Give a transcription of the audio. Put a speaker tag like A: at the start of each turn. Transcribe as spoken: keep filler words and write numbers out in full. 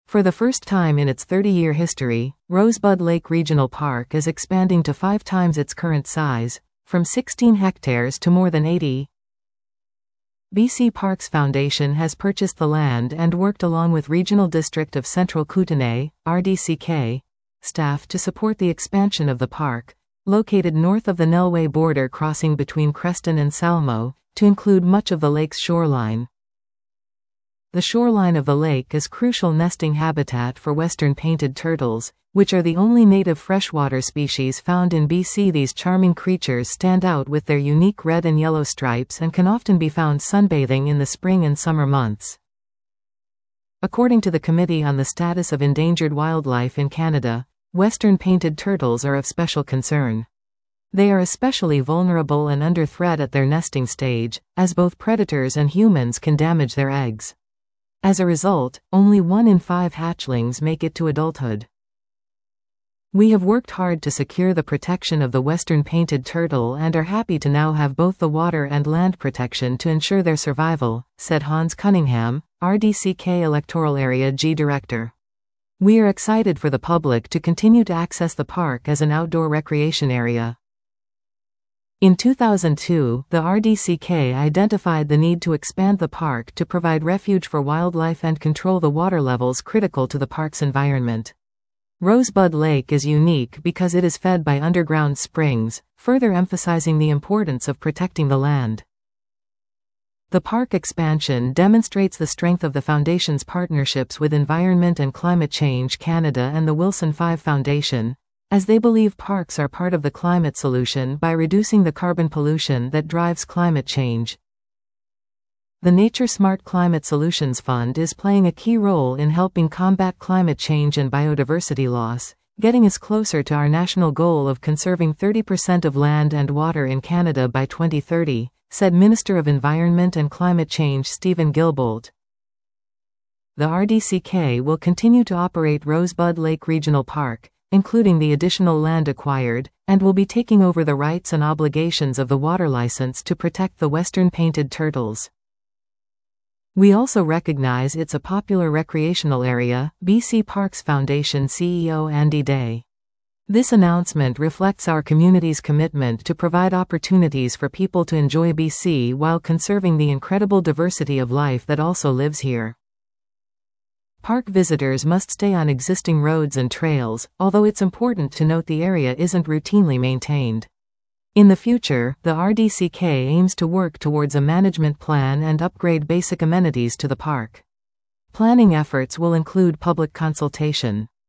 A: For the first time in its thirty-year history, Rosebud Lake Regional Park is expanding to five times its current size, from sixteen hectares to more than eighty. B C Parks Foundation has purchased the land and worked along with Regional District of Central Kootenay, R D C K, staff to support the expansion of the park, located north of the Nelway border crossing between Creston and Salmo, to include much of the lake's shoreline. The shoreline of the lake is crucial nesting habitat for western painted turtles, which are the only native freshwater species found in B C. These charming creatures stand out with their unique red and yellow stripes and can often be found sunbathing in the spring and summer months. According to the Committee on the Status of Endangered Wildlife in Canada, western painted turtles are of special concern. They are especially vulnerable and under threat at their nesting stage, as both predators and humans can damage their eggs. As a result, only one in five hatchlings make it to adulthood. We have worked hard to secure the protection of the western painted turtle and are happy to now have both the water and land protection to ensure their survival, said Hans Cunningham, R D C K Electoral Area G Director. We are excited for the public to continue to access the park as an outdoor recreation area. In two thousand two, the R D C K identified the need to expand the park to provide refuge for wildlife and control the water levels critical to the park's environment. Rosebud Lake is unique because it is fed by underground springs, further emphasizing the importance of protecting the land. The park expansion demonstrates the strength of the Foundation's partnerships with Environment and Climate Change Canada and the Wilson Five Foundation, as they believe parks are part of the climate solution by reducing the carbon pollution that drives climate change. The Nature Smart Climate Solutions Fund is playing a key role in helping combat climate change and biodiversity loss, getting us closer to our national goal of conserving thirty percent of land and water in Canada by twenty thirty, said Minister of Environment and Climate Change Stephen Guilbeault. The R D C K will continue to operate Rosebud Lake Regional Park, including the additional land acquired, and will be taking over the rights and obligations of the water license to protect the western painted turtles. We also recognize it's a popular recreational area, B C Parks Foundation C E O Andy Day. This announcement reflects our community's commitment to provide opportunities for people to enjoy B C while conserving the incredible diversity of life that also lives here. Park visitors must stay on existing roads and trails, although it's important to note the area isn't routinely maintained. In the future, the R D C K aims to work towards a management plan and upgrade basic amenities to the park. Planning efforts will include public consultation.